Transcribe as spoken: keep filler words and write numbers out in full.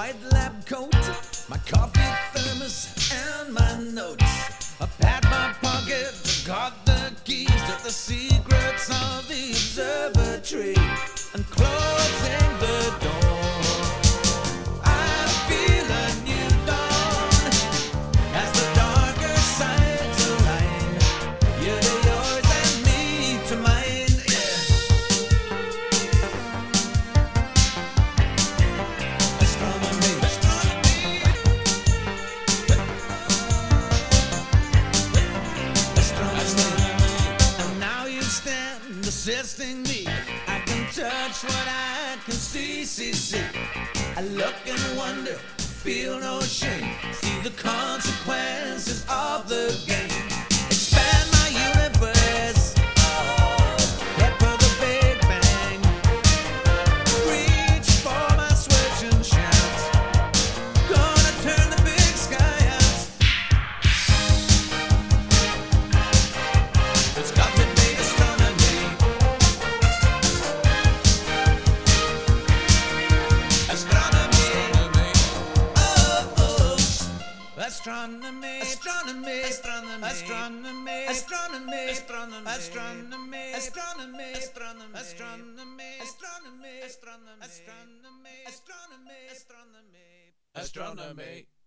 white lab coat, my coffee thermos, and my notes. I pat my pocket, got the keys to the secrets of the observatory, and closing the door. I feel a new dawn as the darker sides align. You to yours and me to mine. Yeah. Astronomy, astronomy, astronomy. And now you stand assisting me. I can touch what I can see, see, see. I look and wonder, feel no shame. See the consequences of the game. Expand my universe. Head for the Big Bang. Reach for my switch and shout. Gonna turn the big sky out. It's got to be astronomy. Astronomy. Oh, oh. Astronomy. Astronomy. Astronomy. Astronomy. Astronomy. Astronomy. Astronomy. Astronomy. Astronomy. Astronomy. Astronomy. Astronomy. Astronomy. Astronomy. Astronomy. Astronomy.